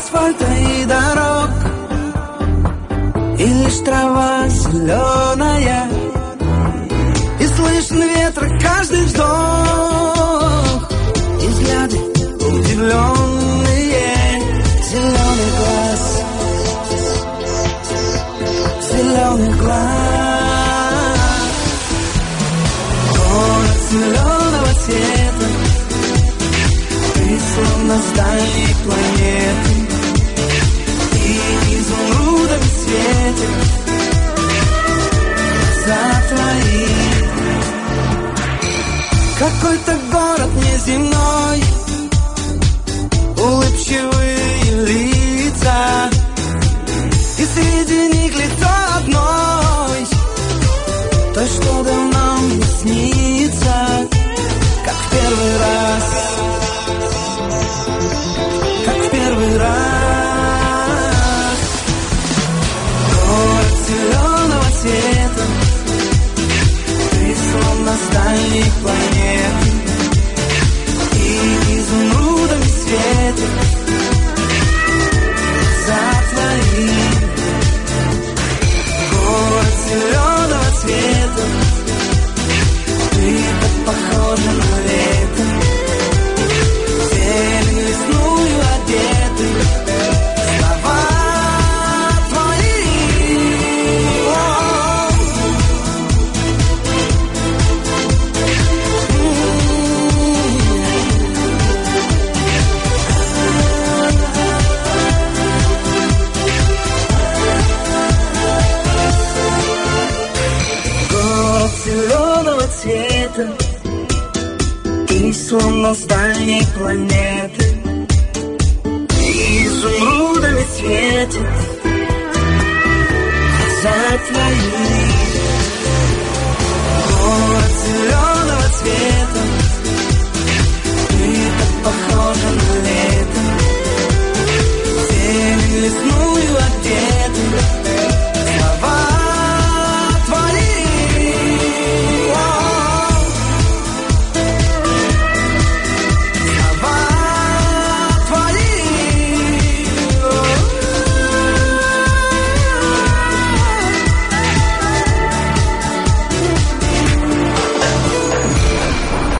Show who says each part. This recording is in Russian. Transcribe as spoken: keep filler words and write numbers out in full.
Speaker 1: асфальта и дорог, и лишь трава зеленая, и слышен ветра каждый вздох, и взгляды удивленные, зеленый глаз, зеленый глаз. Город зеленого цвета, ты словно с дальней планеты, и изумрудами светит глаза твои. Какой-то город неземной, улыбчивые лица, и среди них лицо одной, той, что давно мне снится, как в первый раз, как в первый раз. Город зеленого цвета, ты словно с дальней планеты, и изумрудами светит глаза твои. Город зеленого цвета, ты так похожа на лето, зелень лесную одеты, слова твои. Город зеленого цвета, ты словно с дальней планеты, изумрудами светит глаза твои. Город зеленого цвета, ты так похожа на лето,